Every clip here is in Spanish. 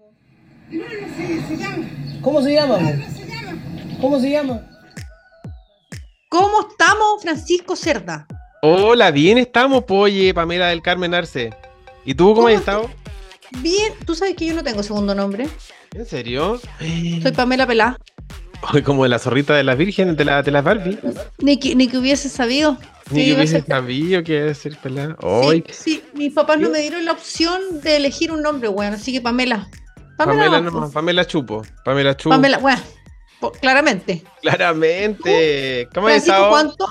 No, no sé, se llama. ¿Cómo se llama, amor? No se llama. ¿Cómo se llama? ¿Cómo estamos, Francisco Cerda? Hola, bien estamos, oye, Pamela del Carmen Arce. ¿Y tú cómo has estado? Bien, tú sabes que yo no tengo segundo nombre. ¿En serio? Soy Pamela Pelá. Ay, como la zorrita de las vírgenes de las Barbie. Ni que hubiese sabido. Ni que iba a hubiese ser- sabido que iba a ser pelada. Sí, Ay, sí, mis papás no ¿qué? me dieron la opción de elegir un nombre, bueno, así que Pamela. Pamela nomás, nomás, po. Pamela Chupo. Pamela Chu. Pamela, bueno, claramente. Claramente. ¿Cómo has Francisco, estado? ¿cuánto?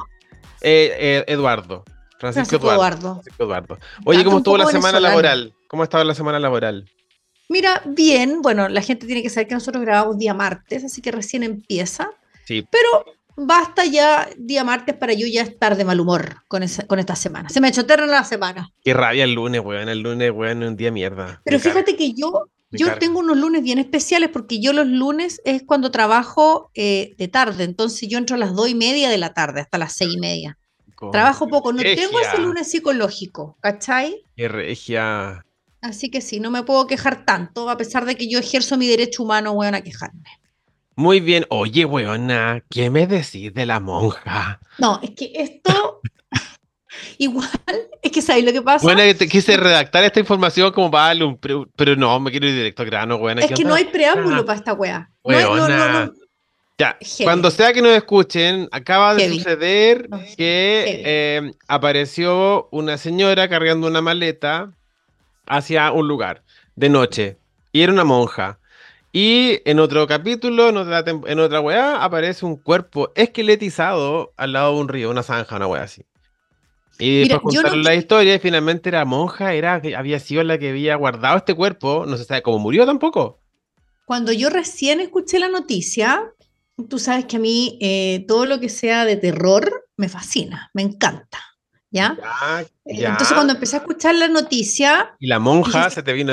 Eduardo. Francisco Francisco Eduardo. Eduardo. Francisco Eduardo. Oye, Tanto ¿cómo un estuvo la poco semana venezolano. laboral? ¿Cómo ha estado la semana laboral? Mira, bien, bueno, la gente tiene que saber que nosotros grabamos día martes, así que recién empieza, Sí. pero basta ya día martes para yo ya estar de mal humor con esta semana. Se me ha hecho eterna la semana. Qué rabia el lunes, weón. El lunes, weón, es un día mierda. Pero Me carga, fíjate que me yo carga. tengo unos lunes bien especiales porque yo los lunes es cuando trabajo de tarde, entonces yo entro a las 2:30 de la tarde hasta las 6:30. Con Trabajo poco, no tengo ese regia. lunes psicológico, ¿cachai? Qué regia. Así que sí, no me puedo quejar tanto, a pesar de que yo ejerzo mi derecho humano, weón, a quejarme. Muy bien. Oye, weona, ¿qué me decís de la monja? No, es que esto, igual, es que ¿sabes lo que pasa? Bueno, te quise redactar esta información como para darle pero no, me quiero ir directo al grano, weona. Es ¿Qué que onda no la hay preámbulo monja? para esta weá. Weona. No, Ya, heavy, cuando sea que nos escuchen, acaba de heavy. suceder No, que heavy. apareció una señora cargando una maleta hacia un lugar de noche. Y era una monja. Y en otro capítulo, en otra weá, aparece un cuerpo esqueletizado al lado de un río, una zanja, una weá así. Y Mira, después contaron la historia y finalmente era monja, había sido la que había guardado este cuerpo, no se sabe cómo murió tampoco. cuando yo recién escuché la noticia, tú sabes que a mí todo lo que sea de terror me fascina, me encanta, ¿ya? Ya, Entonces ya. cuando empecé a escuchar la noticia, Y la dije, monja se te vino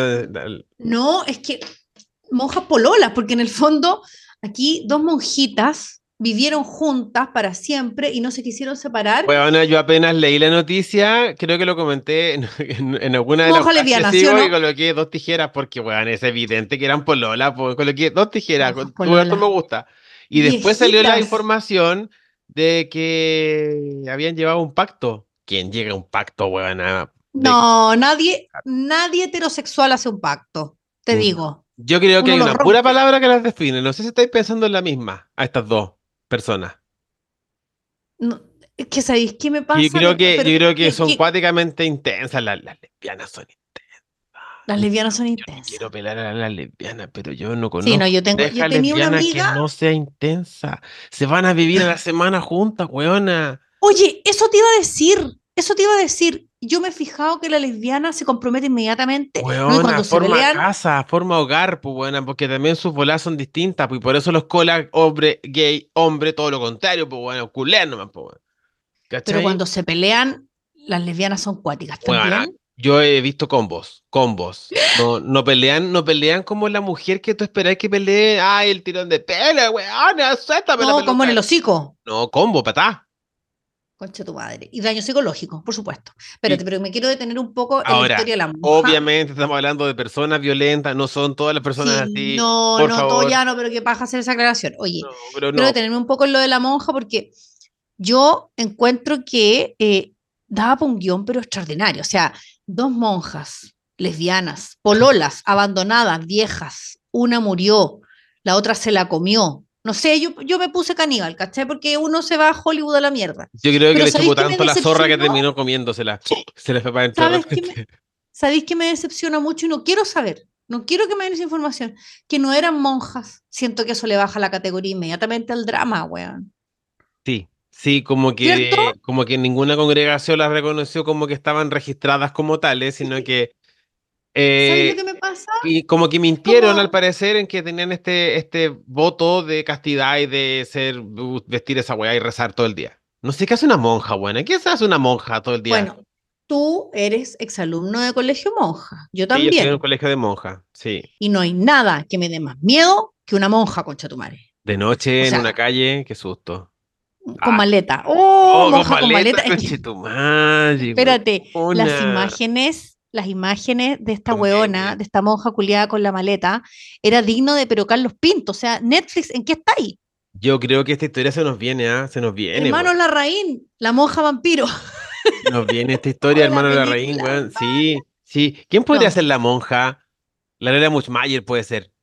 no, es que monjas pololas, porque en el fondo aquí dos monjitas vivieron juntas para siempre y no se quisieron separar. Bueno, yo apenas leí la noticia, creo que lo comenté en alguna de las Monja weas que lesbiana, ¿sí o sigo y no? coloqué dos tijeras porque, weón, es evidente que eran polola, pues coloqué dos tijeras, Monjas todo esto me pololas. gusta. Y después salió la Viejitas. información de que habían llevado un pacto. ¿Quién llega a un pacto, weón? No, nadie heterosexual hace un pacto, te digo. Yo creo que Uno hay lo una pura rompe. palabra que las define. No sé si estáis pensando en la misma, a estas dos personas. No, es que ¿sabéis qué me Yo pasa? creo que, Pero yo creo que que, son que cuáticamente intensas, las lesbianas son intensas. las lesbianas son Yo no quiero intensas. pelar a las lesbianas, pero yo no Sí, no, conozco yo pareja tenía una lesbiana que amiga. no sea intensa. Se van a vivir a la semana juntas, weona. Oye, eso te iba a decir. Yo me he fijado que la lesbiana se compromete inmediatamente, ¿no? Y Weona, cuando se forma pelean, casa, forma hogar, pues weona, porque también sus bolas son distintas, pues y por eso los colas, hombre, gay, hombre, todo lo contrario, pues bueno, culé nomás, pues weón. pero ¿Cachai? cuando se pelean, las lesbianas son cuáticas Weona, también. yo he visto combos. No, no pelean como la mujer que tú esperás que pelee. Ay, el tirón de pelo, weona, suéltame la No, como en el peluca. hocico. No, combo, patá. Concha tu madre. Y daño psicológico, por supuesto. Y Espérate, pero me quiero detener un poco en la ahora, historia de la monja. obviamente estamos hablando de personas violentas, no son todas las personas Sí, así, no, por no, todo favor. ya no, pero que paja hacer esa aclaración. Oye, No, pero quiero no. detenerme un poco en lo de la monja porque yo encuentro que daba para un guión, pero extraordinario. O sea, dos monjas lesbianas, pololas, abandonadas, viejas. Una murió, la otra se la comió. No sé, yo me puse caníbal, ¿cachai? Porque uno se va a Hollywood a la mierda. Yo creo que Pero le chupó ¿sabéis qué me tanto la zorra que decepcionó? terminó comiéndosela. Se le fue para adentro de ¿Sabes qué repente. ¿Sabéis que me decepciona mucho y no quiero saber? No quiero que me den esa información. Que no eran monjas. Siento que eso le baja la categoría inmediatamente al drama, weón. Sí, sí, como ¿Cierto? que, como que ninguna congregación las reconoció como que estaban registradas como tales, sino que ¿Sabéis lo eh, que me pasa? y como que Es mintieron al como, parecer en que tenían este voto de castidad y de vestir esa weá y rezar todo el día. No sé qué hace una monja, buena. ¿Qué se hace una monja todo el día? bueno, tú eres exalumno de colegio monja, yo Sí, yo estoy en un también. colegio de monja, sí. Y no hay nada que me dé más miedo que una monja, concha tu madre. De O noche en una sea, calle, qué susto. con Ah, maleta. Oh, oh, con monja con maleta, maleta. Es que, conchetumadre, espérate, las weona. imágenes las imágenes de esta Los weona, memes. de esta monja culiada con la maleta, era digno de pero Carlos Pinto. O sea, Netflix, ¿en qué está ahí? Yo creo que esta historia se nos viene, ¿ah? Se nos viene, Hermanos weón. Larraín, la monja vampiro. Se nos viene esta historia, O la hermano Larraín, película. weón. Sí, sí. ¿Quién podría No. ser la monja? La Lola Muchmayer puede ser.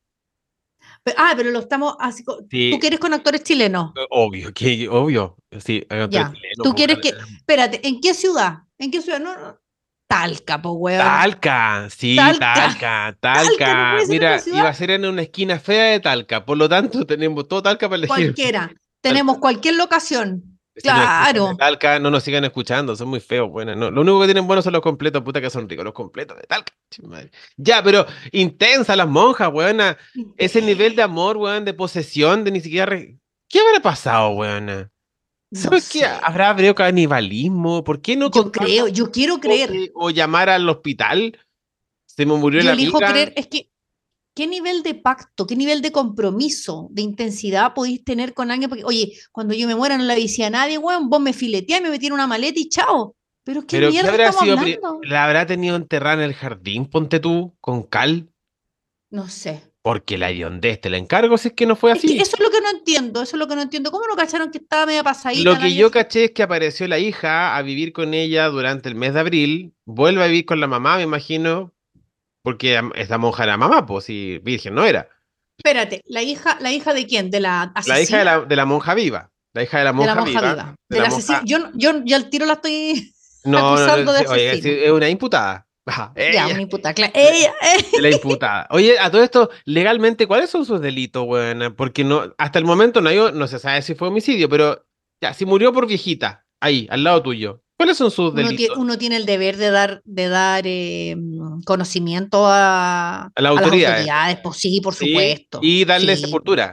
Pero lo estamos así. ¿Tú Sí, quieres con actores chilenos? obvio, que obvio. Sí, actor Ya. chileno, ¿Tú po, quieres que? Espérate, ¿en qué ciudad? ¿En qué ciudad? No, no. Talca, po, weón. Talca, sí, Talca. Talca, Talca, no Talca. puede ser otra Mira, iba ciudad. a ser en una esquina fea de Talca, por lo tanto tenemos todo Talca para elegir. Cualquiera. Talca. Tenemos cualquier locación. Si nos escuchan de Claro. Talca, no nos sigan escuchando, son muy feos, bueno, no, lo único que tienen buenos son los completos, puta que son ricos, los completos de Talca. Madre. Ya, pero intensa las monjas, weona. Ese nivel de amor, weón, de posesión, de ni siquiera... ¿Qué habrá pasado, weona? No ¿Sabes qué? sé. ¿Habrá habido canibalismo? ¿Por qué no Yo contarlo creo, yo quiero creer. o llamar al hospital? Se me murió Yo la elijo amiga. creer. Es que, ¿qué nivel de pacto, qué nivel de compromiso, de intensidad podéis tener con alguien? Porque, oye, cuando yo me muera no le avisé a nadie, weón, vos me fileteás y me metí en una maleta y chao. Pero ¿qué Pero ¿qué mierda habrá estamos sido? hablando? ¿La habrá tenido enterrada en el jardín, ponte tú, con cal? No sé. Porque la hediondez, te la encargo si es que no fue Es que así. eso es lo que no entiendo, eso es lo que no entiendo. ¿Cómo no cacharon que estaba media Lo pasadita, que nadie yo así? caché es que apareció la hija a vivir con ella durante el mes de abril, vuelve a vivir con la mamá, me imagino, porque esta monja era mamá, pues si virgen no era. Espérate, la hija de quién? ¿De la La hija de asesina? de la monja viva, la hija de la De la monja monja viva, viva. de De la la asesina. monja... Yo ya al tiro la estoy No, no, no, acusando de sí, oye, sí, asesina. es una imputada. Ajá, Ya, ella, una imputada. de Ella, de la imputada. Oye, a todo esto, legalmente, ¿cuáles son sus delitos, buena? Porque no, hasta el momento no se sabe si fue homicidio, pero ya, si murió por viejita, ahí, al lado tuyo, ¿cuáles son sus delitos? uno tiene el deber de dar conocimiento A las a las autoridades. autoridades. Pues sí, por Sí, supuesto. y darle Sí. sepultura,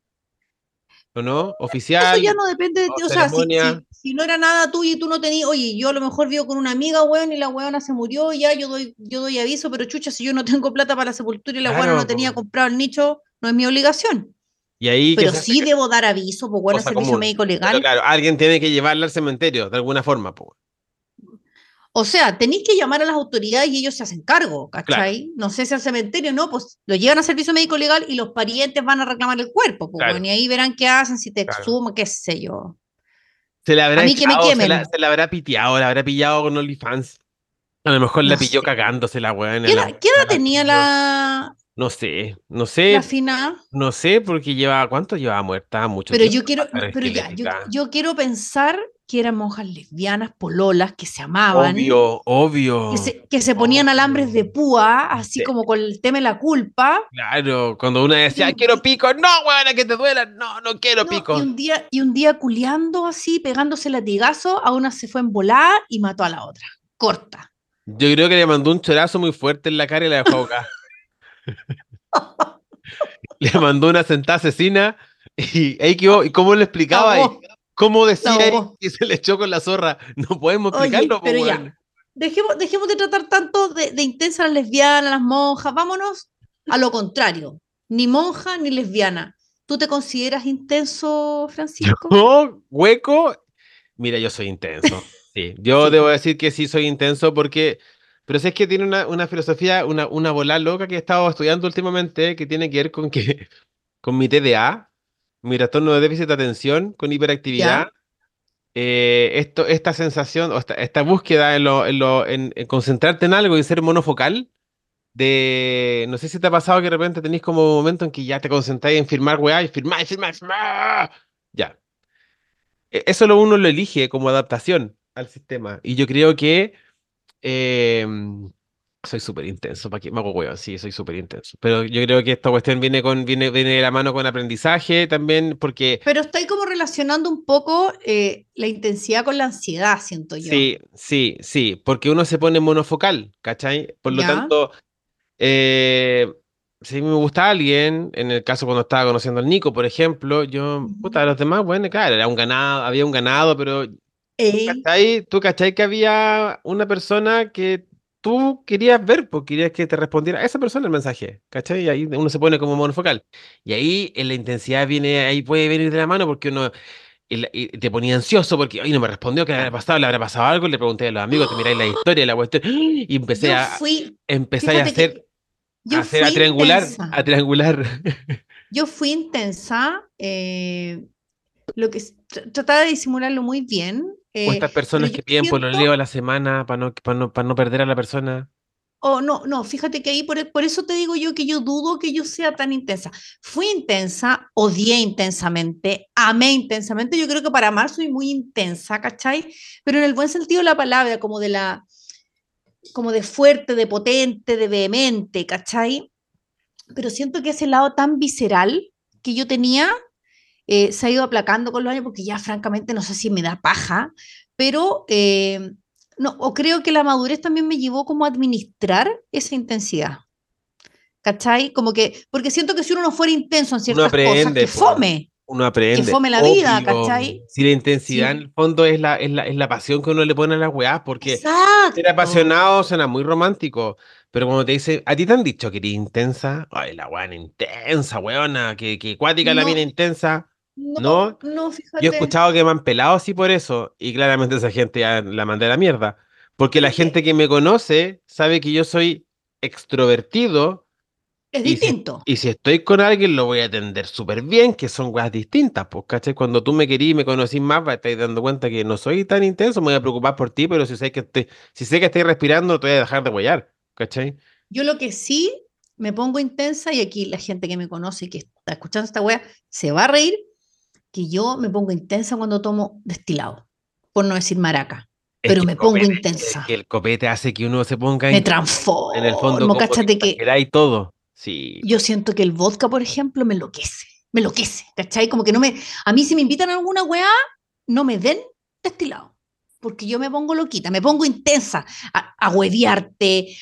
¿o no? Eso ya Oficial no depende de o ti. O sea, ceremonia. si no era nada tuyo y tú no tenías, oye, yo a lo mejor vivo con una amiga, weón, y la weona se murió, y ya yo doy aviso, pero chucha, si yo no tengo plata para la sepultura y la weona Claro, no po. tenía comprado el nicho, no es mi obligación. Y ahí que Pero se hace sí debo dar aviso, pues bueno, cosa servicio común. médico Pero legal. claro, alguien tiene que llevarla al cementerio, de alguna forma, pues. O sea, tenéis que llamar a las autoridades y ellos se hacen cargo, Claro, ¿cachai? No sé si al cementerio no, pues lo llevan a servicio médico legal y los parientes van a reclamar el cuerpo, pues bueno, claro, y ahí verán qué hacen, si te claro. exhuman, qué sé yo. Se la A habrá mí que me echado, quemen, se la habrá piteado, la habrá pillado con OnlyFans. A lo mejor la no pilló sé. cagándose la weá en la Qué edad la tenía pilló. No la sé, fina? no sé, porque lleva, ¿cuánto llevaba muerta? Mucho Pero tiempo, yo quiero, era pero ya, esquelética. yo quiero pensar que eran monjas lesbianas, pololas, que se amaban, Obvio, obvio, que se ponían alambres de obvio. púa, así Sí, como con el tema de la culpa. claro, cuando una Y decía, "Ay, un, quiero pico, no, weón, que te duela, no, no quiero no, pico. y un día culeando así, pegándose latigazo, a una se fue en volada y mató a la otra. Corta. Yo creo que le mandó un chorazo muy fuerte en la cara y la dejó ahogar. Le mandó una sentada asesina y ahí quedó. ¿Y cómo le La explicaba ahí? ahogó, ¿Cómo la decía ahí ahogó. que se le echó con la zorra? No podemos Oye, explicarlo, pues, pero ya, weón. dejemos de tratar tanto de intensas las lesbianas, las monjas, vámonos a lo contrario, ni monja ni lesbiana. ¿Tú te consideras intenso, Francisco? Yo, hueco, mira, yo soy intenso. Sí, yo Sí. debo decir que sí soy intenso porque, pero si es que tiene una filosofía, una bola loca que he estado estudiando últimamente que tiene que ver con que, con mi TDA, mi trastorno de déficit de atención con hiperactividad. ¿Ya? Esta sensación o esta búsqueda en concentrarte en algo y ser monofocal, no sé si te ha pasado que de repente tenés como un momento en que ya te concentráis en firmar weá y firmar, firmar, firmar. Ya. Eso uno lo elige como adaptación al sistema. Y yo creo que eh, soy súper intenso. ¿Para qué me hago weón? Sí, soy súper intenso. Pero yo creo que esta cuestión viene de la mano con aprendizaje también, porque Pero está ahí como relacionando un poco la intensidad con la ansiedad, siento yo. sí, sí, sí, porque uno se pone monofocal, ¿cachai? Por lo ¿Ya? tanto, eh, si me gusta alguien, en el caso cuando estaba conociendo al Nico, por ejemplo, yo, puta, Ujú. los demás, bueno, claro, era un ganado, había un ganado, pero Ey, tú cachai que había una persona que tú querías ver, porque querías que te respondiera a esa persona el mensaje, ¿cachai? Y ahí uno se pone como monofocal. Y ahí en la intensidad viene, ahí puede venir de la mano porque uno y te ponía ansioso porque, ay, no me respondió, ¿qué le habrá pasado? ¿Le habrá pasado algo? Le pregunté a los amigos, te miráis la historia, la cuestión, y Yo fui, empecé a fíjate hacer, que yo a fui triangular, intensa. a triangular. Yo fui intensa. Lo que trataba de disimularlo muy bien, O estas pero personas yo que piden pololeo a siento, la semana para no perder a la persona. o no, no, fíjate que ahí por eso te digo yo que yo dudo que yo sea tan intensa. Fui intensa, odié intensamente, amé intensamente, yo creo que para amar soy muy intensa, ¿cachai? Pero en el buen sentido de la palabra, como de fuerte, de potente, de vehemente, ¿cachai? Pero siento que ese lado tan visceral que yo tenía se ha ido aplacando con los años porque ya francamente no sé si me da paja, pero no, o creo que la madurez también me llevó como a administrar esa intensidad, ¿cachai? Como que, porque siento que si uno no fuera intenso en Uno ciertas cosas, aprende, po. Uno que aprende, fome la vida, obvio. ¿cachai? Si la intensidad en Sí, el fondo es la pasión que uno le pone a las weás, porque ser exacto. apasionado suena muy romántico, pero cuando te dicen, ¿a ti te han dicho que eres intensa? Ay, la weá intensa, weona, que cuática la mina No, intensa. no, ¿No? no, Yo he fíjate. escuchado que me han pelado así por eso, y claramente esa gente ya la mandé a la mierda. Porque Pero la es gente que que me conoce sabe que yo soy extrovertido, es y distinto. y si estoy con alguien lo voy a atender súper bien, que son weas distintas, pues, ¿cachai? Cuando tú me querís y me conocís más, vas a estar dando cuenta que no soy tan intenso, me voy a preocupar por ti, pero si sé que estoy respirando, no te voy a dejar de huellar, ¿cachai? Yo lo que sí me pongo intensa, y aquí la gente que me conoce y que está escuchando esta wea se va a reír, que yo me pongo intensa cuando tomo destilado, por no decir maraca, pero me pongo Es intensa, que el copete hace que uno se ponga me en el fondo transformo, como que cáchate que exagera y todo. Sí, yo siento que el vodka, por ejemplo, me enloquece, ¿cachai? Como que no me, a mí si me invitan a alguna weá, no me den destilado, porque yo me pongo loquita, me pongo intensa, a hueviarte,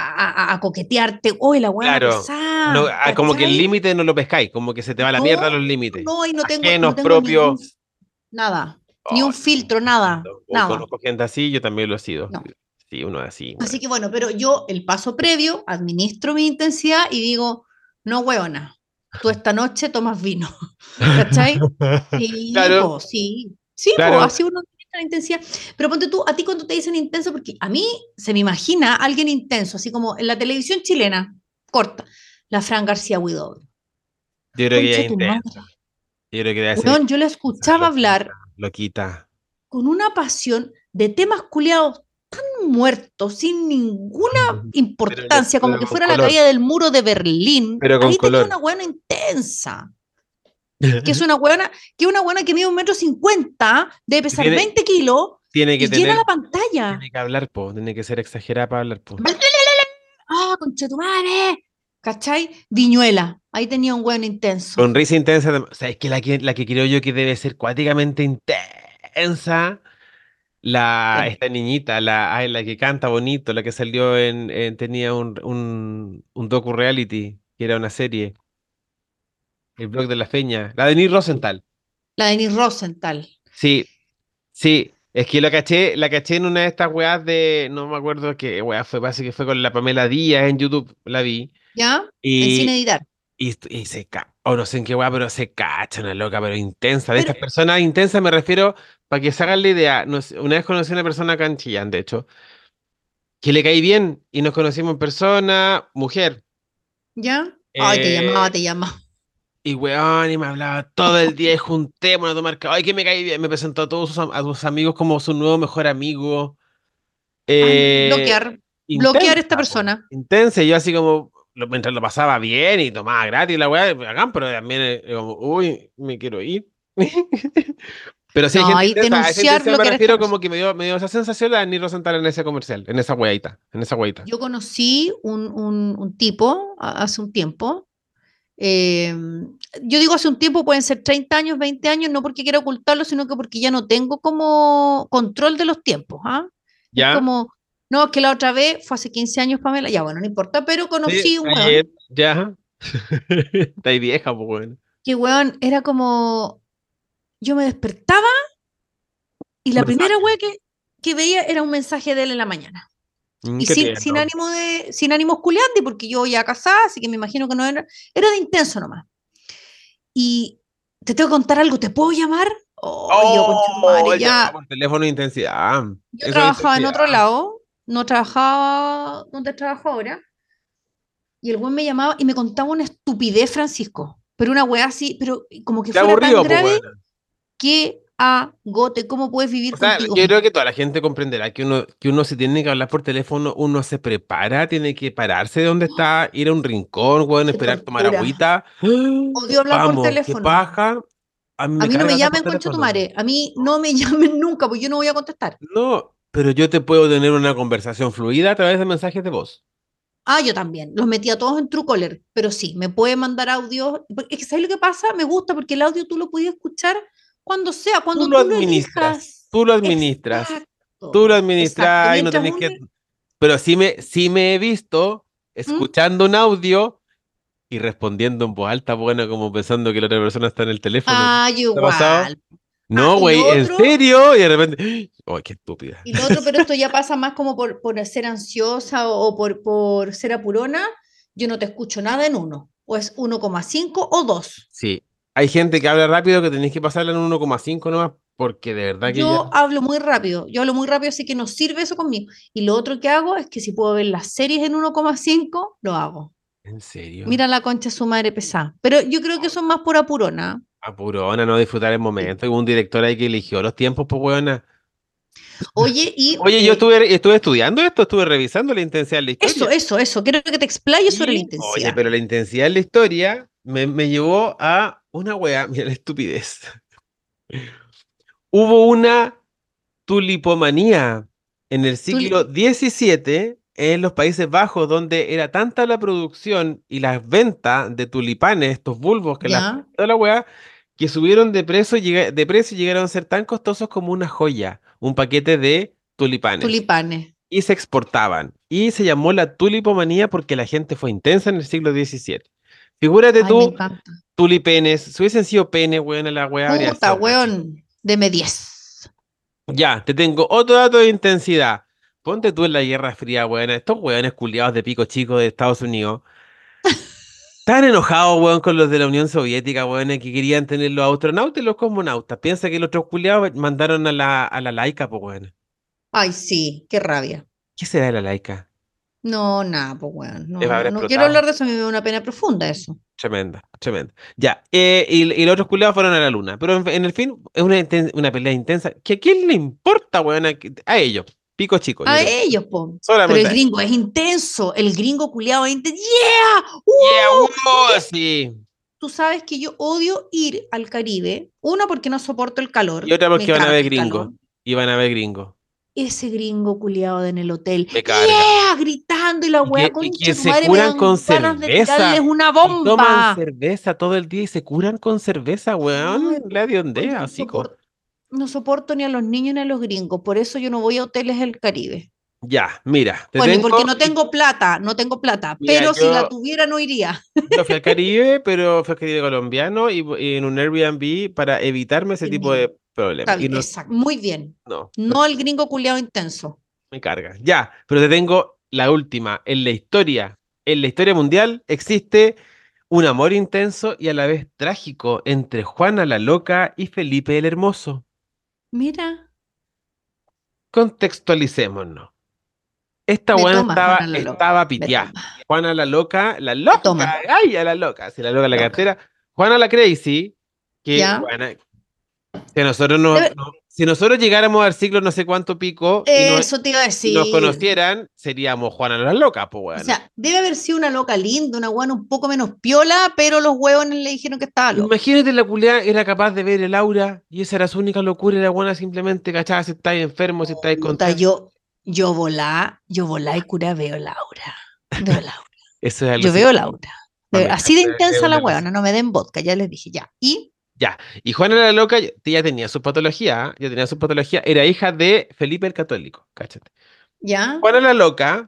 a coquetearte, uy, la weá claro. No, pesada, como que el ¿cachai? límite no lo pescáis, como que se te va la mierda No, los límites. no, y no Ajenos, tengo ningún, propios. nada, ni Oh, un filtro, nada, o nada, conozco gente así, yo también lo he sido. no. Sí, uno es así, Así weón. que bueno, pero yo el paso previo, administro mi intensidad y digo, no, huevona, tú esta noche tomas vino, ¿cachai? Sí, Claro, pues, sí, sí, pues, claro. así uno tiene la intensidad. Pero ponte tú, a ti cuando te dicen intenso, porque a mí se me imagina alguien intenso, así como en la televisión chilena, corta, la Fran García Huidobro. Yo creo que ella Concha es tu intensa. madre. Yo creo que debe ser Weón, yo la intensa, escuchaba hablar loquita. con una pasión de temas culiados tan muertos, sin ninguna importancia, como Pero que con fuera la color, caída del muro de Berlín. pero con Ahí tenía color. una buena intensa, que es una buena que mide 1,50 m, debe pesar Tiene, 20 kilos tiene que y llena tener, la pantalla. tiene que hablar, po, tiene que ser exagerada para hablar, po. ¡Ah, concha tu madre! ¿Cachai? Viñuela. Ahí tenía un weón intenso. Con risa intensa, o sea, es que la que creo yo que debe ser cuáticamente intensa, ¿Quién? esta niñita, la que canta bonito, la que salió tenía un docu-reality, que era una serie, el blog de la feña, la de Nir Rosenthal. La Denise Rosenthal. Sí, sí, es que la caché en una de estas weas no me acuerdo qué wea fue, parece que fue con la Pamela Díaz en YouTube, la vi, ¿Ya? En Sin y, Editar. y o no sé en qué wea, pero se cacha una loca, pero intensa. De Pero, estas personas intensas me refiero, para que se hagan la idea, una vez conocí a una persona acá en Chillán, de hecho, que le caí bien, y nos conocimos en persona, mujer, ¿ya? Ay, te llamaba, eh, te llamaba. y weón, y me hablaba todo el día, y juntémonos a tomar ay, que me caí bien, me presentó a todos a sus amigos como su nuevo mejor amigo. Ay, Eh, bloquear a esta intensa, po. persona. Intensa, y yo así como, mientras lo pasaba bien y tomaba gratis la weá, bacán, pero también como, uy, me quiero ir. Pero sí hay No, gente ahí intensa, a esa denunciar, intensidad me bloquear a esta refiero como persona. que me dio esa sensación de Annie Rosenthal en ese comercial, en esa weadita, en esa weadita. Yo conocí un tipo hace un tiempo. eh, yo digo hace un tiempo, pueden ser 30 años, 20 años, no porque quiera ocultarlo, sino que porque ya no tengo como control de los tiempos. ¿Ah? Es ¿Ya? como, no, es que la otra vez fue hace 15 años, Pamela, ya bueno, no importa, pero Sí, conocí un weón, ayer, ya. Está ahí vieja, pues bueno. que weón era como, yo me despertaba y la primera Mensaje. weá que veía era un mensaje de él en la mañana. Y Qué sin tierno. ánimo sin ánimos culiantes, porque yo ya casada, así que me imagino que no era de intenso nomás. Y te tengo que contar algo, ¿te puedo llamar? Oh, yo, conchetumare, Llamaba ya. por teléfono de intensidad. Yo Eso es trabajaba en intensidad. otro lado, no trabajaba donde trabajo ahora, y el güey me llamaba y me contaba una estupidez, Francisco, pero una weá así, pero como que Qué fuera tan aburrido, pues, grave weón. que agote, ¿cómo puedes O vivir sea, contigo yo creo mismo? que toda la gente comprenderá que uno si tiene que hablar por teléfono, uno se prepara, tiene que pararse de donde está, ir a un rincón, weón, Qué esperar tomar tortura. agüita. Odio hablar por Vamos, qué teléfono. paja. A mí A me mí no carga me hablar por llamen teléfono. conchetumare, a mí no me llamen nunca, porque yo no voy a contestar. No, pero yo te puedo tener una conversación fluida a través de mensajes de voz. Ah, yo también, los metí a todos en Truecaller, pero sí, me puede mandar audio. Es que, ¿sabes lo que pasa? Me gusta porque el audio tú lo puedes escuchar cuando sea, Tú cuando lo tú lo administras, elijas. tú lo administras, tú Exacto, lo exacto. administras y no Mientras tenés uno... que... Pero sí me he visto ¿Mm? escuchando un audio y respondiendo en voz alta, bueno, como pensando que la otra persona está en el teléfono. Ah, yo ¿Te ha pasado? igual. Ah, No, güey, ¿en serio? Y de repente, ¡ay, qué estúpida! y lo otro, pero esto ya pasa más como por ser ansiosa o por ser apurona. Yo no te escucho nada en uno, o es 1,5 o 2. Sí, hay gente que habla rápido que tenéis que pasarla en 1,5 nomás, porque de verdad que ya... Yo hablo muy rápido, así que no sirve eso conmigo. Y lo otro que hago es que si puedo ver las series en 1,5 lo hago. ¿En serio? Mira la concha de su madre pesada. Pero yo creo que eso es más por apurona. Apurona, no disfrutar el Sí. momento. Hubo un director ahí que eligió los tiempos, pues, weona. Oye, y Oye, yo estuve estudiando esto, estuve revisando la intensidad de la historia. eso. Quiero que te explayes sobre la Oye, intensidad. pero la intensidad de la historia me llevó a una wea, mira la estupidez. Hubo una tulipomanía en el Tú, siglo XVII en los Países Bajos, donde era tanta la producción y las ventas de tulipanes, estos bulbos que las ya, toda la weá, que subieron de precio y llegaron a ser tan costosos como una joya, un paquete de tulipanes. tulipanes. Y se exportaban. Y se llamó la tulipomanía porque la gente fue intensa en el siglo XVII. Figúrate Ay, me tú, encanta. tulipenes, si hubiesen sido penes, weón, la weá habría Puta, sido una weón. Deme 10. ya, te tengo otro dato de intensidad. Ponte tú en la Guerra Fría, weón. Estos weones culiados de pico chico de Estados Unidos. Estaban enojados, weón, con los de la Unión Soviética, weón, que querían tener los astronautas y los cosmonautas. Piensa que los otros culiados mandaron a la laica, pues, weón. Ay, sí, qué rabia. ¿Qué será de la laica? No, nada, pues weón. Les habrá No quiero hablar explotado. de eso, a mí me da una pena profunda eso. Tremenda, tremenda. Ya, y los otros culiados fueron a la luna. Pero en el fin, es una pelea intensa. ¿Que a quién le importa, weón? A ellos. Pico chico, yo A creo. ellos, po. Pero el Solamente a ellos. gringo es intenso, el gringo culiado es intenso. ¡Yeah! Yeah, Oye, sí. tú sabes que yo odio ir al Caribe. Una, porque no soporto el Y calor. otra Me porque van a carga ver el gringos. calor. Iban a ver gringos. Ese gringo culiado en el hotel. Me carga. ¡Yeah! Gritando y la weá, Y concha que de tu se madre, me curan con dan ganas de tirarles cerveza. una Y toman bomba. cerveza todo el día y se curan con cerveza, Ay, weón. La de no ondea, hocico. soporto, no soporto ni a los niños ni a los gringos. Por eso yo no voy a hoteles del Caribe. Ya, mira, te Bueno, y porque tengo. no tengo plata, no tengo plata, Mira, pero si la tuviera no iría. yo fui al Caribe, pero fui al Caribe colombiano y en un Airbnb para evitarme ese tipo Bien, de problemas. Y no, exacto, muy bien. no, No al gringo culiado intenso. me carga. Ya, pero te tengo la última. En la historia mundial existe un amor intenso y a la vez trágico entre Juana la Loca y Felipe el Hermoso. Mira, Contextualicémonos. Esta me buena toma estaba, Juana la loca, estaba me piteada. toma, Juana la me loca, toma, ay, a la loca, si la loca en la loca. cartera. Juana la Crazy, que, ¿Ya? bueno, si nosotros no, Debe- si nosotros llegáramos al siglo no sé cuánto pico eso te iba a y nos decir. conocieran, seríamos Juana la loca, pues O bueno. sea, debe haber sido una loca linda, una guana un poco menos piola, pero los huevones le dijeron que estaba loca. Imagínate la culiá era capaz de ver el aura y esa era su única locura, era buena simplemente, ¿cachai? Si estáis enfermos, si estáis Puta, contentos. yo volá y cura veo Laura. Veo Laura. Eso es Yo veo alucinante. Laura. Me Así de encanta, es intensa la una huevona, no me den vodka, ya les dije, ya. Y ya, y Juana la Loca ya tenía su patología, ya tenía su patología, era hija de Felipe el Católico, cáchate. ya, Juana la Loca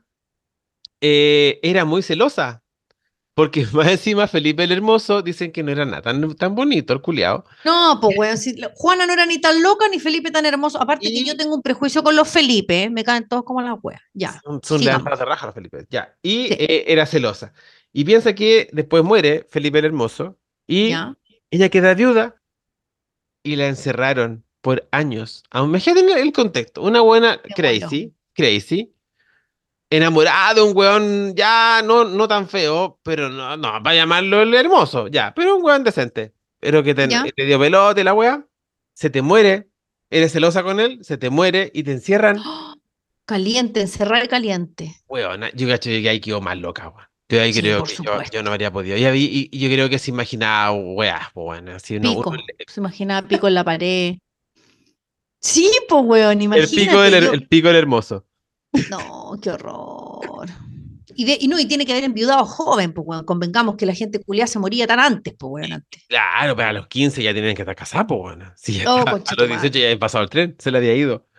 era muy celosa, porque más encima Felipe el Hermoso dicen que no era nada tan bonito el culiao. no, pues weón, si Juana no era ni tan loca ni Felipe tan hermoso. Aparte que yo Y tengo un prejuicio con los Felipe, me caen todos como las weas. Ya, son sigamos. levantados de raja los Felipe, ya. Y Sí, era celosa. Y piensa que después muere Felipe el Hermoso y ya. ella queda viuda y la encerraron por años. Imagínate el contexto. Una buena Me muero. crazy, enamorada de un weón ya no tan feo, pero no, para llamarlo el hermoso, ya, pero un weón decente. Pero que ¿Ya? te dio pelote la weá, se te muere, eres celosa con él, se te muere y te encierran. ¡Oh! Caliente, encerrar caliente. Weona, yo cacho que ahí quedó más loca, weón. Yo ahí Sí, creo por que yo no supuesto. habría podido. Y yo creo que se imaginaba, weá, pues bueno, así Pico. Se imaginaba pico en la pared. Sí, pues, weón, imagínate, el pico del hermoso. no, qué horror. Y tiene que haber enviudado joven, pues, weón. Convengamos que la gente culiada se moría tan antes, pues, weón, antes. Claro, pero a los 15 ya tenían que estar casados, pues bueno. Sí, ya Oh, está. A concha tu los 18 madre. ya habían pasado el tren, se le había ido.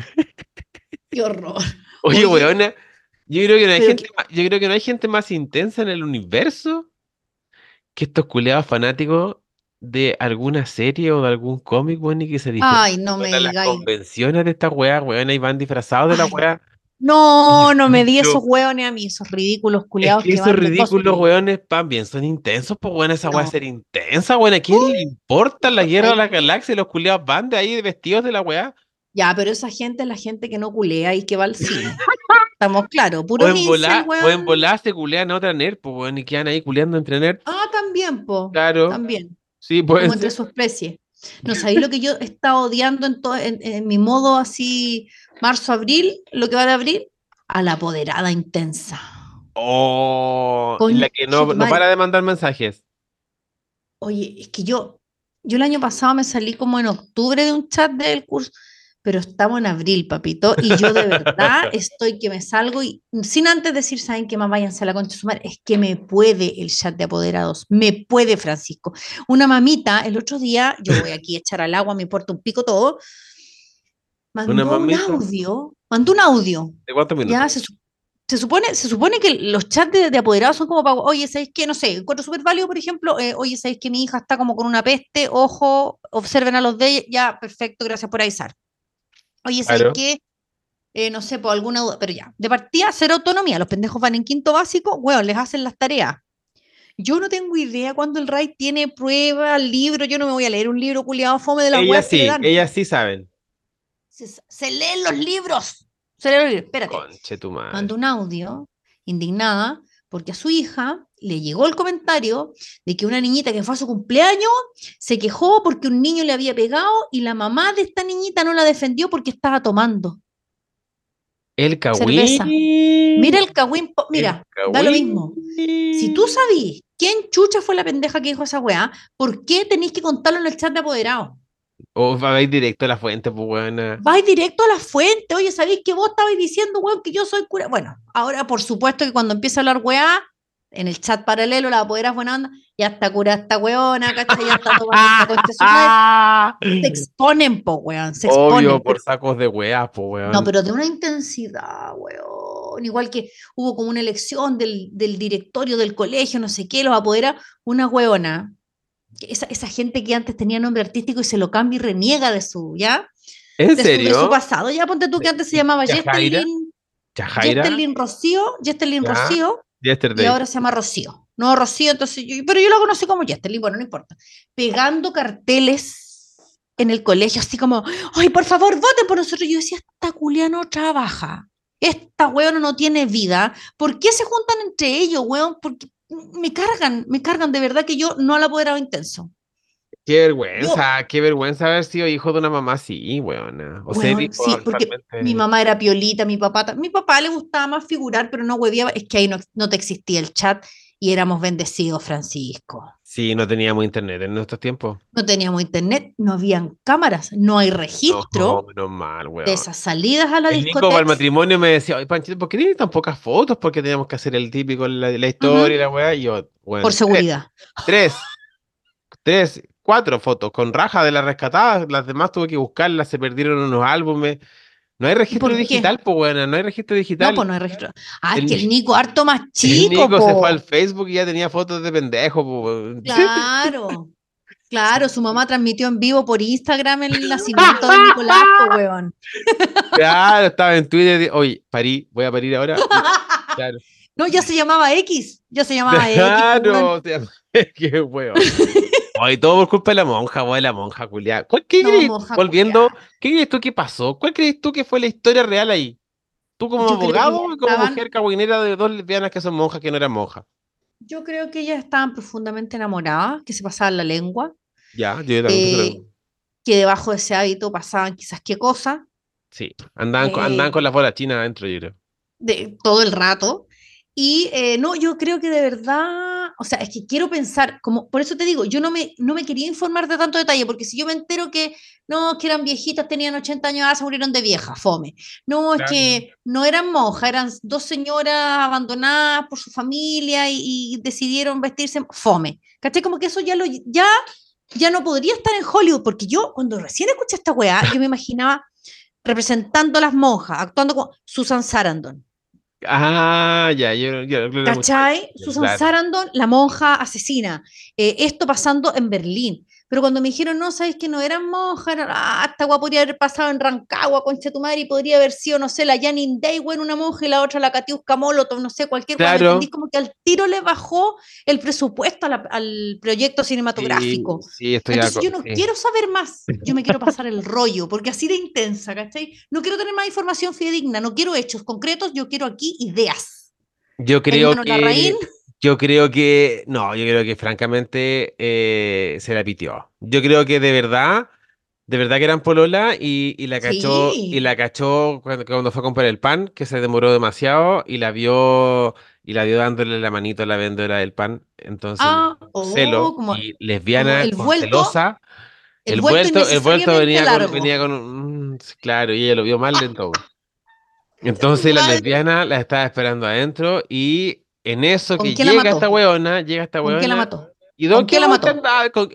Qué horror. Oye, Oye, weona, yo creo que no hay pero gente que. más, yo creo que no hay gente más intensa en el universo que estos culeados fanáticos de alguna serie o de algún cómic, weón, y que se disfrazan Ay, no me a las digáis. convenciones de estas weas, weón, y van disfrazados de la Ay, wea. Y yo no me di esos encuentro, hueones a mí, esos ridículos es culiados que que esos van de ridículos cosplay. weones también son intensos, pues weón, esa wea No. ser intensa, weón, ¿a quién le importa la guerra de ¿Sabes la qué? galaxia y los culeados van de ahí vestidos de la wea? Ya, pero esa gente es la gente que no culea y que va al cine. Estamos claros, puros incel, O en weón. volar se culean a otra nerd, pues weón, y quedan ahí culeando entre nerd. Ah, también, po. Claro, También. sí, pueden Como entre ser. su especie. No sabéis lo que yo he estado odiando en mi modo así, marzo-abril, lo que va de abril, a la apoderada intensa. Oh, y la que Conche tu no madre. para de mandar mensajes. Oye, es que yo el año pasado me salí como en octubre de un chat del curso, pero estamos en abril, papito, y yo de verdad estoy que me salgo y sin antes decir, ¿saben qué más? Váyanse a la concha de su madre, es que me puede el chat de apoderados, me puede Francisco. Una mamita, el otro día, yo voy aquí a echar al agua, me importa un pico todo, Una mamita. mandó un audio, ¿De cuántos ya minutos? se supone que los chats de apoderados son como para, oye, ¿sabéis qué? No sé, encuentro súper válido, por ejemplo, oye, ¿sabéis que mi hija está como con una peste? Ojo, observen a los de ella, ya, perfecto, gracias por avisar. Oye, ¿sabéis Claro. qué? No sé, por alguna duda, pero ya, de partida, cero autonomía, los pendejos van en quinto básico, weón, les hacen las tareas. Yo no tengo idea cuando el RAI tiene pruebas, libro, yo no me voy a leer un libro culiado fome de las weas que le dan. Ellas sí saben. Se leen los libros. Se leen los libros. Espérate, Conche tu madre. mandó un audio indignada porque a su hija le llegó el comentario de que una niñita que fue a su cumpleaños se quejó porque un niño le había pegado y la mamá de esta niñita no la defendió porque estaba tomando El cerveza. Mira Kawin. el cagüín, El mira, da lo mismo. Si tú Kawin. sabís quién chucha fue la pendeja que dijo esa weá, ¿por qué tenéis que contarlo en el chat de apoderados? O va a ir directo a la fuente, pues buena. Vais directo a la fuente. Oye, ¿sabéis que vos estabais diciendo, weón, que yo soy cura? Bueno, ahora por supuesto que cuando empieza a hablar weá, en el chat paralelo, la apoderas buena onda, ya está cura esta weona, ¿cachai? Ya está tomando esta concha de su madre. Se exponen, po, weón, se Obvio, exponen. por Pero, sacos de weas, pues no, weón. pero de una intensidad, weón. Igual que hubo como una elección del directorio del colegio, no sé qué, los apodera, una weona. Esa gente que antes tenía nombre artístico y se lo cambia y reniega de su, ¿ya? ¿En De su serio? pasado. Ya ponte tú que antes se llamaba ¿Yajaira? ¿Yajaira? Jesterlin ¿Ya? Rocío, y Yesterday. ahora se llama Rocío. No, Rocío, entonces pero yo lo conocí como Jesterlin, bueno, no importa. Pegando carteles en el colegio, así como, ay, por favor, voten por nosotros. Yo decía, esta culia no trabaja. Esta weón no tiene vida. ¿Por qué se juntan entre ellos, weón? Porque me cargan de verdad que yo no la apoderado intenso. Yo, Qué vergüenza haber sido hijo de una mamá así, weona. O ser weón, hijo sí, porque mi actualmente. mamá era piolita, mi papá le gustaba más figurar, pero no hueveaba, es que ahí no te existía el chat y éramos bendecidos, Francisco. Sí, no teníamos internet en nuestros tiempos. No teníamos internet, no habían cámaras, no hay No, registro menos mal, de weón. esas salidas a la El Nico para el discoteca. matrimonio me decía, oye, Panchito, ¿por qué tienes tan pocas fotos? Porque teníamos que hacer el típico, la historia y Ujú. la weá. Y yo, Por bueno, seguridad. tres, cuatro fotos con raja de las rescatadas. Las demás tuve que buscarlas, se perdieron en unos álbumes. No hay ¿Y registro por qué? digital, pues weón, no hay registro No, digital. pues no hay registro. Ah, es El, que el Nico harto más el chico, Nico se fue al po. Facebook y ya tenía fotos de pendejo, pues, weón. Claro, claro, su mamá transmitió en vivo por Instagram el nacimiento de Nicolás, po, weón. Claro, estaba en Twitter, oye, parí, voy a parir ahora. Claro. No, ya se llamaba X, ya se llamaba X, pues, weón. Claro, o sea, qué weón. Hoy todo por culpa de la monja, culiá. No, monja Volviendo, culiá. ¿qué crees tú que pasó? ¿Cuál crees tú que fue la historia real ahí? ¿Tú como Yo creo que abogado ya y como estaban, mujer cahuinera de dos lesbianas que son monjas que no eran monjas? yo creo que ellas estaban profundamente enamoradas, que se pasaban la lengua, Ya, yo también pienso lo eh, mismo. que debajo de ese hábito pasaban quizás qué cosa, Sí, andaban con eh, las bolas chinas adentro, yo creo. de todo el rato. Y no, yo creo que de verdad, o sea, es que quiero pensar, como, por eso te digo, yo no me quería informar de tanto detalle, porque si yo me entero que no, que eran viejitas, tenían 80 años, se murieron de vieja, fome. No, es Claro. que no eran monjas, eran dos señoras abandonadas por su familia y decidieron vestirse, fome. ¿Cachai? Como que eso ya no podría estar en Hollywood, porque yo cuando recién escuché esta weá, yo me imaginaba representando a las monjas, actuando como Susan Sarandon. Ah, ya, yo creo que mucho. ¿Cachai? Susan Claro. Sarandon, la monja asesina. Esto pasando en Berlín. Pero cuando me dijeron, no, sabes que no eran monjas, esta guapa podría haber pasado en Rancagua, concha tu madre, y podría haber sido, no sé, la Janine Daywen, una monja, y la otra la Katiuska Molotov, no sé, cualquier guapa, ¿me entendís? Claro. Como que al tiro le bajó el presupuesto al proyecto Sí, cinematográfico. sí, estoy de Entonces yo acuerdo. no Sí. quiero saber más, yo me quiero pasar el rollo, porque así de intensa, ¿cachai? No quiero tener más información fidedigna, no quiero hechos concretos, yo quiero aquí ideas. Yo creo Hermano Larraín, que, no, yo creo que francamente se la pitió. Yo creo que de verdad que eran polola y sí. la cachó cuando fue a comprar el pan, que se demoró demasiado y la vio dándole la manito a la vendedora del pan. Entonces le Ah, dio celo oh, como, y como lesbiana con celosa. el vuelto El vuelto innecesariamente venía largo. con claro, y ella lo vio mal en todo. Entonces la Madre, lesbiana la estaba esperando adentro y en eso ¿con que qué la mató? llega esta ¿Con qué la weona, mató? y ¿Con ¿qué qué la vos que mató? andabas con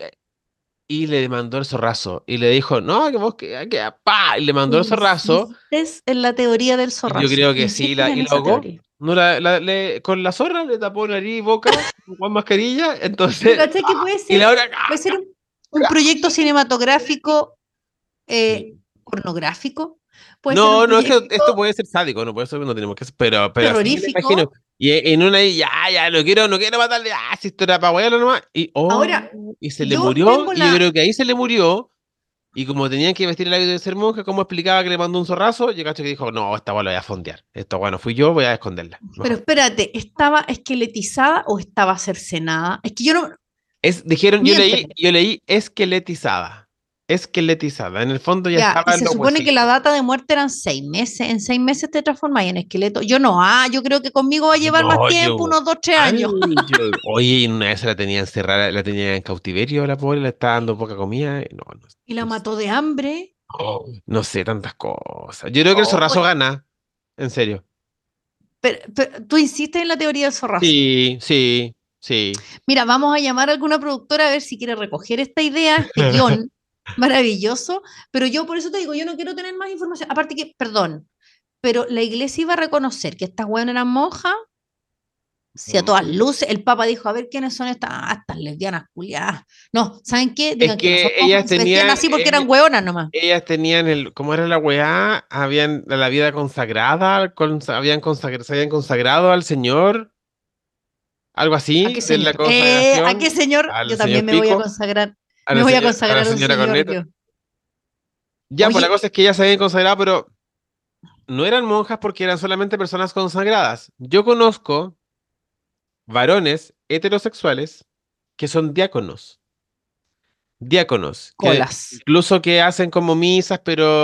y le mandó el zorrazo y le dijo, no, que vos que pa, y le Tú mandó el zorrazo insistes en la teoría del y yo zorrazo. creo Tú que sí, insistes y en la esa ahogó. teoría. No, con la zorra le tapó nariz y boca con mascarilla, Pero entonces, ¿cachai que puede y la ser, otra, puede ser un proyecto cinematográfico sí. pornográfico? Puede ser un No, no es que proyecto esto puede ser sádico, no puede ser, no tenemos que ser, pero así me lo imagino. terrorífico. Y en una ahí, ya, no quiero matarle, si esto era para huearlo nomás. Ahora, Y se le yo murió, tengo y yo la, creo que ahí se le murió. Y como tenían que vestir el hábito de ser monja, como explicaba que le mandó un zorrazo, yo cacho que dijo, no, esta weá la voy a fondear. Esto, bueno, fui yo, voy a esconderla. pero Mejor. espérate, ¿estaba esqueletizada o estaba cercenada? Es que yo no, Dijeron, miénteme. yo leí esqueletizada. Esqueletizada. En el fondo ya Ya, y estaba en se los supone que la huesitos. data de muerte eran 6 meses. En 6 meses te transformáis en esqueleto. Yo no, yo creo que conmigo va a llevar más No, tiempo, yo. unos 2, 3 años. Ay, oye, y en una vez la tenía encerrada, la tenía en cautiverio, la pobre, le estaba dando poca comida. No, no, Y la no sé. mató de hambre. Oh, no sé, tantas cosas. Yo creo que el Oh, zorrazo gana. En serio. pero tú insistes en la teoría del zorrazo. Sí, sí, sí. Mira, vamos a llamar a alguna productora a ver si quiere recoger esta idea, este guión maravilloso. Pero yo por eso te digo, yo no quiero tener más información. Aparte que, perdón, pero la iglesia iba a reconocer que estas weonas eran monjas. Si a Mm. todas luces, el Papa dijo, a ver quiénes son estas lesbianas culiadas. No, ¿saben qué? Es Digan que no son que monjas, se vestían así porque eran hueonas nomás. ellas tenían ¿cómo era la weá? Habían la vida consagrada, se habían consagrado al Señor, algo ¿A así, qué de la señor? ¿A qué consagración, señor? al Yo señor también me voy a Pico, consagrar. Me voy a a la consagrar a un señora señor Corneta. yo. Ya, pues la Oye, cosa es que ellas se habían consagrado, pero no eran monjas porque eran solamente personas consagradas. Yo conozco varones heterosexuales que son diáconos, que colas. incluso que hacen como misas,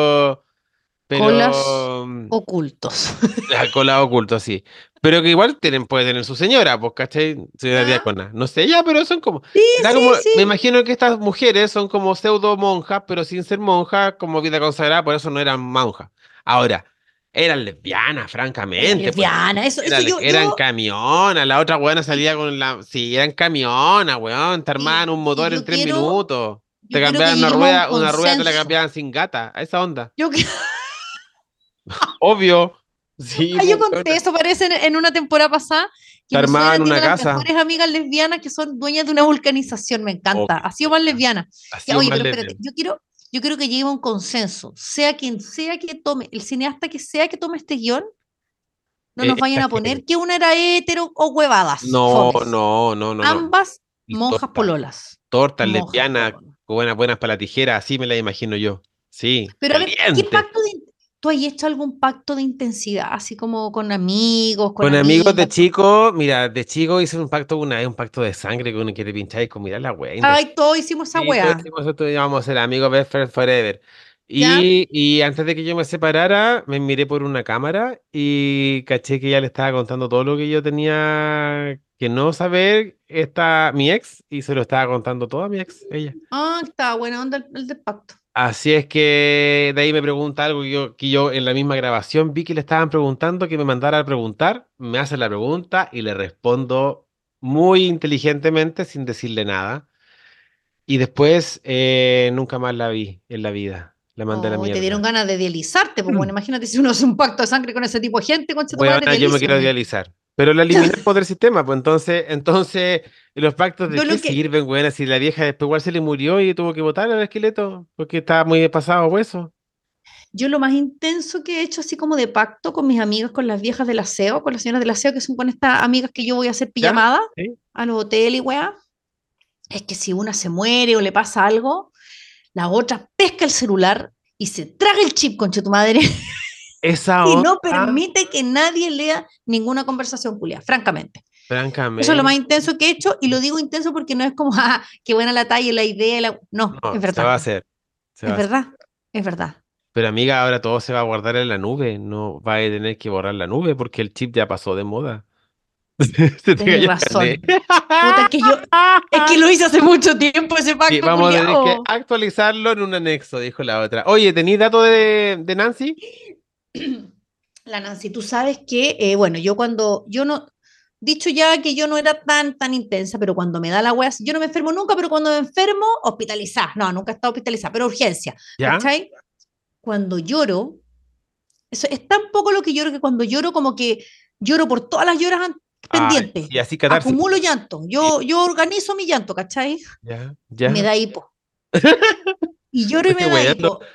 Colas pero ocultos. la cola oculto, sí. Pero que igual puede tener su señora, pues, ¿cachai? Señora ¿Ya? diácona. No sé, ya, pero son como. Sí, Era sí, como. Me sí. imagino que estas mujeres son como pseudo monjas, pero sin ser monjas, como vida consagrada, por eso no eran monjas. Ahora, eran lesbianas, Era francamente, pues. lesbiana. Eso Eran camionas, la otra weona y, salía con la. Sí, eran camionas, weón. Te armaban un y motor en 3 minutos. Te yo quiero que cambiaban lleguemos a un una rueda te la consenso. cambiaban sin gata. A esa onda. Yo, que- Obvio. Sí, yo pues, conté weona. eso, parece en una temporada pasada, Te que mi armaban suegra una tiene las casa. mejores amigas lesbianas que son dueñas de una vulcanización. Me encanta. Obvio, Ha sido me más encanta. lesbiana. Ha Ya, sido oye, más pero espérate, lesbiana. yo quiero que llegue a un consenso. Sea quien sea que tome, el cineasta que sea que tome este guión, no nos vayan Esta a Jere. poner que una era hétero o huevadas, No, fomes. no, no, no, no. Ambas Listo, monjas pololas. Tortas Monjas, lesbianas, weón. buenas para la tijera, así me la imagino yo. Sí, Pero a ver, ¿qué caliente. pacto tú has hecho algún pacto de intensidad, así como con amigos, con Con amigos de amigas? chico, mira, de chico hice un pacto una vez, un pacto de sangre que uno quiere pinchar y con mirar la wea. Ay, todos hicimos esa Sí, todos weá. decimos nosotros íbamos a ser amigos best friends forever. ¿Ya? Y antes de que yo me separara, me miré por una cámara y caché que ella le estaba contando todo lo que yo tenía que no saber, mi ex, y se lo estaba contando todo a mi ex, ella. Ah, está buena onda el del pacto. Así es que de ahí me pregunta algo que yo en la misma grabación vi que le estaban preguntando, que me mandara a preguntar, me hace la pregunta y le respondo muy inteligentemente sin decirle nada. Y después nunca más la vi en la vida. La mandé a la Oh, y te dieron mierda. ganas de dializarte, pues bueno, imagínate si uno hace un pacto de sangre con ese tipo de gente, concha tu madre, Weona, yo me quiero dialíciame. dializar. Pero la eliminamos por el sistema, pues entonces, ¿los pactos de Yo qué lo que, sirven, weona? Si la vieja después igual se le murió y tuvo que botar al esqueleto porque estaba muy pasado hueso. yo lo más intenso que he hecho así como de pacto con mis amigas, con las viejas del aseo, con las señoras del aseo, que son con estas amigas que yo voy a hacer ¿Ya? pijamada ¿Sí? a los hoteles y weá, es que si una se muere o le pasa algo, la otra pesca el celular y se traga el chip, concha tu madre, Esa y no onda, permite que nadie lea ninguna conversación culia, francamente. Eso es lo francamente, más intenso que he hecho y lo digo intenso porque no es como, ah, qué buena la talla, la idea, no, no, es se va a verdad, hacer. Se va es a hacer. verdad, es verdad. Pero amiga, ahora todo se va a guardar en la nube. No va a tener que borrar la nube porque el chip ya pasó de moda. Se te Tenéis cayó el carnet. razón. Puta, es que lo hice hace mucho tiempo ese Sí, pacto vamos a tener que culiao. actualizarlo en un anexo, dijo la otra. Oye, ¿tenéis datos de Nancy? La Nancy, tú sabes que, bueno, yo no, dicho ya que yo no era tan intensa, pero cuando me da la wea, yo no me enfermo nunca, pero cuando me enfermo, hospitalizada. No, nunca he estado hospitalizada, pero urgencia, ¿Ya? ¿cachai? Cuando lloro, eso es tan poco lo que lloro que cuando lloro como que lloro por todas las lloras Ay, pendientes, y así catarsis. acumulo llanto, Sí, yo organizo mi llanto, ¿cachai? ya, Y me ya. da hipo. Y lloro y Estoy me da weyando. hipo.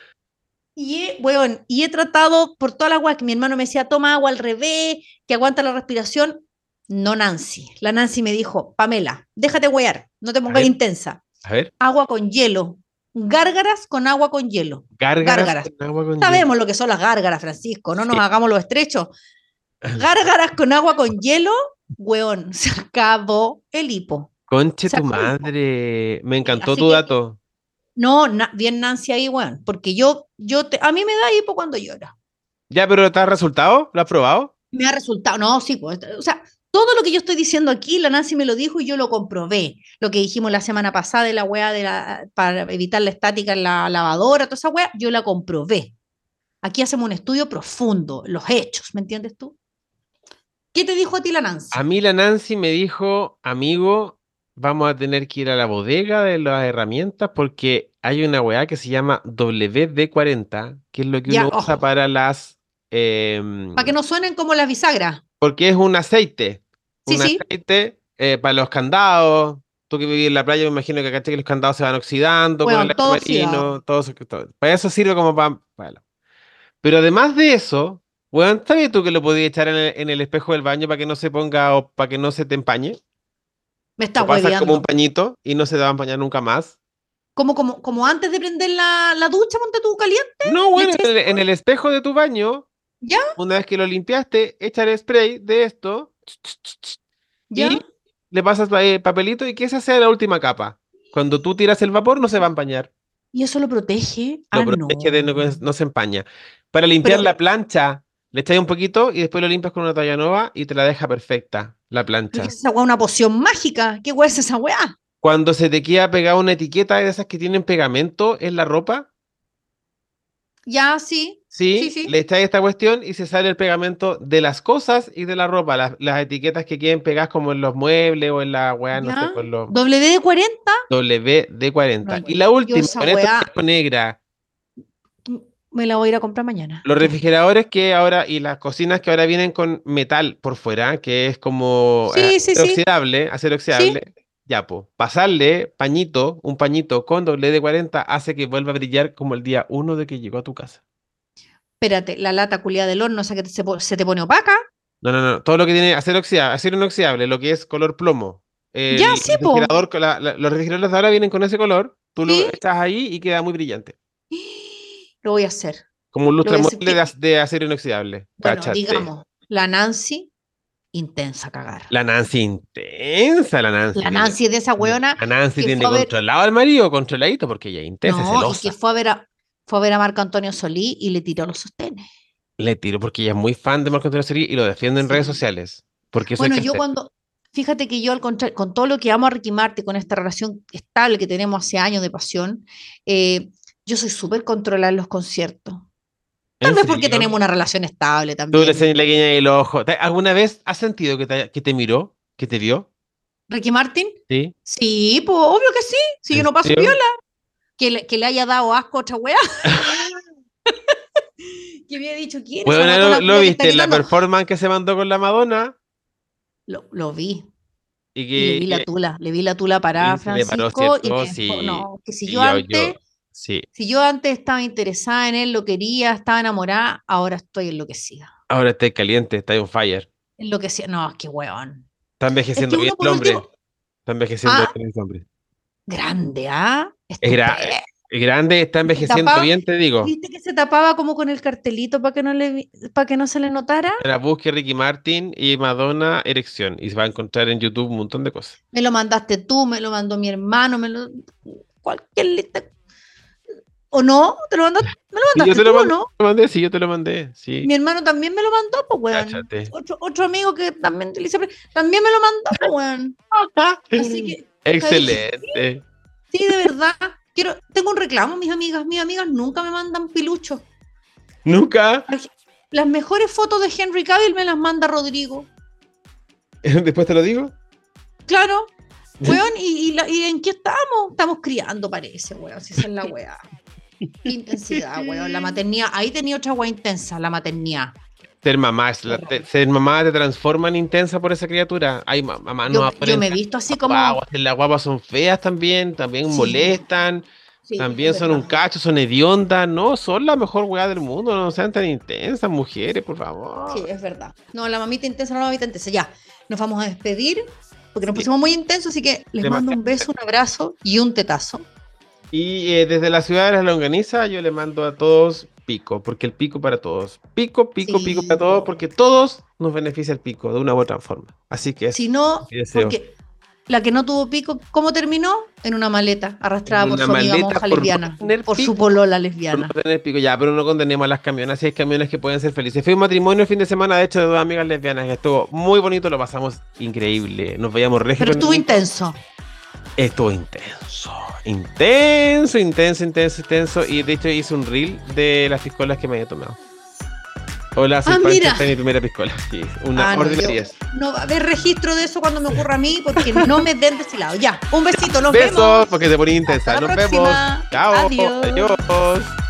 Y he tratado por todas las weas que mi hermano me decía, toma agua al revés, que aguanta la respiración. No Nancy. La Nancy me dijo, Pamela, déjate wear, no te A pongas ver, intensa. a ver. Agua con hielo. Gárgaras con agua con hielo. Gárgaras Gárgaras. con agua con hielo. Sabemos lo que son las gárgaras, Francisco, no nos Sí. hagamos los estrechos. Gárgaras con agua con hielo, weón, se acabó el hipo. Conche Se tu acabó el hipo. madre. Me Sí, encantó así tu que, dato. no, bien Nancy ahí, weón, porque a mí me da hipo cuando llora. Ya, pero ¿te has resultado? ¿Lo has probado? Me ha resultado, no, sí, pues, o sea, todo lo que yo estoy diciendo aquí, la Nancy me lo dijo y yo lo comprobé. Lo que dijimos la semana pasada de la weá para evitar la estática en la lavadora, toda esa weá, yo la comprobé. Aquí hacemos un estudio profundo, los hechos, ¿me entiendes tú? ¿Qué te dijo a ti la A Nancy? mí la Nancy me dijo, amigo, vamos a tener que ir a la bodega de las herramientas porque hay una weá que se llama WD-40, que es lo que Ya, uno usa ojo, para para que no suenen como las bisagras. porque es Sí, un sí, aceite para los candados. Tú que vivís en la playa, me imagino que caché que los candados se van oxidando con el bueno, aire todo oxidado. marino, todo eso. Para eso sirve como para... Pero además de eso, weón, ¿sabes tú que lo podías echar en el espejo del baño para que no se ponga o para que no se te empañe? Me Lo estás pasas como un hueveando. pañito y no se te va a empañar nunca más. Como antes de prender la ducha, ponte tú caliente, No, le bueno, echáis en el espejo de tu baño, ya, una vez que lo limpiaste, echa el spray de esto ya, y le pasas papelito y que esa sea la última capa. Cuando tú tiras el vapor, no se va a empañar. y eso lo protege. Lo Ah, protege de no. no se empaña. Para limpiar Pero, la plancha, le echáis un poquito y después lo limpias con una toalla nueva y te la deja perfecta, la pero ¿qué plancha. es esa weá? Una poción mágica. ¿Qué weá es esa weá? Cuando se te queda pegada una etiqueta de esas que tienen pegamento en la ropa, Ya, sí, sí, sí, le sí. echáis esta cuestión y se sale el pegamento de las cosas y de la ropa, las etiquetas que queden pegadas como en los muebles o en la weá, no sé, Ya. con los WD-40. No, WD-40. Y la yo última, esa con esto te weá dejo negra. me la voy a ir a comprar mañana. Los Ya. refrigeradores que ahora y las cocinas que ahora vienen con metal por fuera, que es como Sí, sí, sí, acero sí. oxidable, ya, pues, pasarle un pañito con WD-40 hace que vuelva a brillar como el día uno de que llegó a tu casa. Espérate, la lata culiada del horno, esa que se te pone opaca. No, no, no, todo lo que tiene acero inoxidable, lo que es color plomo. Ya, sí, po. refrigerador, los refrigeradores de ahora vienen con ese color. Tú lo Sí. echas ahí y queda muy brillante. Lo voy a hacer. Como un Lo voy a hacer lustramueble de acero inoxidable. Bueno, Cáchate. digamos, la Nancy, intensa a cagar. La Nancy intensa, la Nancy. La Nancy es de esa hueona La Nancy que tiene fue a ver- controlado al marido, controladito, porque ella es intensa, No, y celosa. que fue a ver a Marco Antonio Solí y le tiró los sostenes. Le tiro porque ella es muy fan de Marco Antonio Solís y lo defiende en Sí. redes sociales. Porque eso Bueno, hay que yo hacer. fíjate que yo al contrario, con todo lo que amo a Ricky Martin, con esta relación estable que tenemos hace años de pasión, yo soy súper controlada en los conciertos. Tal ¿En vez porque serio? tenemos una relación estable Tú le también. enseñas la guiña del ojo. ¿Alguna vez has sentido que te miró? ¿Que te vio? ¿Ricky Martin? ¿Sí? Sí, pues obvio que sí. Si yo ¿En no paso serio? piola. Que le haya dado asco a otra weá. Que había dicho, ¿quién es esa Bueno, guatona ¿lo culia que está viste en la gritando? performance que se mandó con la Madonna? Lo vi. Y Y le vi la que tula. Le vi la tula parada a y se le paró, Francisco y ¿cierto? me Sí. no, que si Sí, yo antes, sí. si yo antes estaba interesada en él, lo quería, estaba enamorada, ahora estoy enloquecida. Ahora está caliente, está on fire. Enloquecida. No, qué weón. Está Es envejeciendo que bien uno el por hombre. último, Está envejeciendo ah, bien el hombre. grande, ¿ah? Es Estupendo. grande, está Se envejeciendo tapaba, bien, te digo. ¿viste que se tapaba como con el cartelito para que para que no se le notara? Era busque Ricky Martin y Madonna erección. Y se va a encontrar en YouTube un montón de cosas. Me lo mandaste tú, me lo mandó mi hermano, cualquier lista. ¿O no? ¿Te lo mandaste? ¿Me lo Sí, yo mandaste te tú lo o mandé, no? sí, yo te lo mandé, sí. Mi hermano también me lo mandó, pues, weón. Cáchate. Otro amigo que también utiliza, también me lo mandó, pues, weón. Así que, ¿sabes qué? Excelente. Sí, de verdad. Tengo un reclamo, mis amigas. Mis amigas nunca me mandan piluchos. Nunca. Las mejores fotos de Henry Cavill me las manda Rodrigo. Después te lo digo. Claro. Weón, ¿y en qué estamos? Estamos criando, parece, weón. Si esa es la weá. Qué intensidad, weón. La maternidad. Ahí tenía otra weá intensa, la maternidad. Ser mamá, ser mamá te transforma en intensa por esa criatura. Ay, mamá, no Yo me he visto así como. Las guapas son feas también Sí. molestan, Sí, también es son un verdad. cacho, son hediondas, no, son la mejor weá del mundo, no sean tan intensas, mujeres, por favor. Sí, es verdad. No, la mamita intensa, no la mamita intensa. Ya, nos vamos a despedir porque nos Sí. pusimos muy intensos, así que les mando un beso, un abrazo y un tetazo. Y desde la ciudad de la Longaniza yo le mando a todos pico, porque el pico para todos. Pico Sí. para todos, porque todos nos beneficia el pico de una u otra forma. Así que Si no, mi deseo. porque la que no tuvo pico, ¿cómo terminó? En una maleta, arrastrada En por una su amiga maleta monja por no lesbiana, tener por su pico. polola Por lesbiana. no tener pico, ya, pero no condenemos a las camionas. Si hay camiones que pueden ser felices. Fue un matrimonio el fin de semana, de hecho, de dos amigas lesbianas. Estuvo muy bonito, lo pasamos increíble. Nos veíamos regio. Pero con estuvo el- intenso. Estuvo intenso. Intenso. Y de hecho hice un reel de las piscolas que me había tomado. Hola, soy Pancho, mira. esta es mi primera piscola. Sí, una No, orden de yo- 10. no va a haber registro de eso cuando me ocurra a mí porque no me den destilado. Ya, un besito, nos Besos, vemos. porque te poní intensa. Hasta la Nos vemos. próxima. Chao. Adiós. Adiós.